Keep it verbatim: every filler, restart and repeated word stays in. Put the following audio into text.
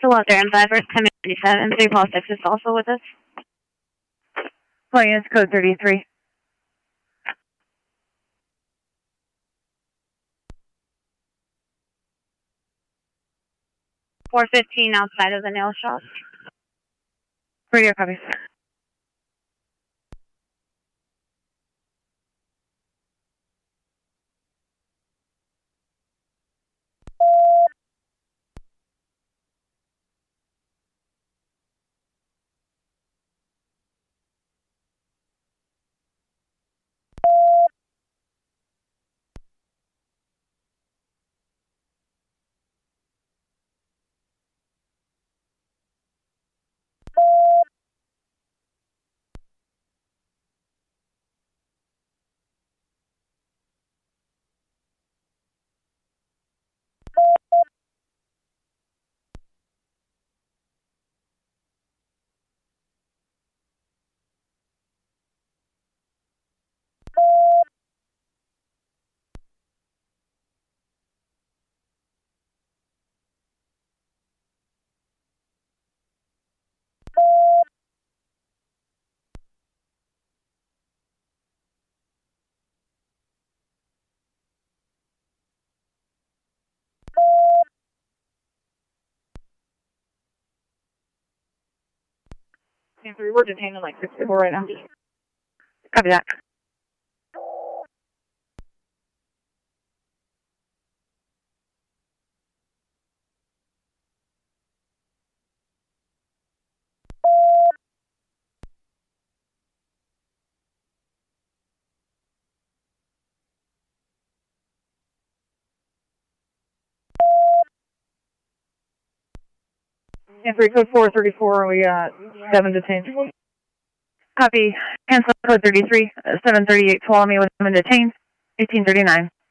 Still out there in five, first ten ninety-seven, three Paul six is also with us. Plans code thirty-three. four fifteen outside of the nail shop. Radio copy. We're detained in like sixty-four right now. Copy that. Entry code four thirty-four, we got seven detained. Copy. Cancel code thirty-three, seven thirty-eight, Tuolumne with seven detained, eighteen thirty-nine.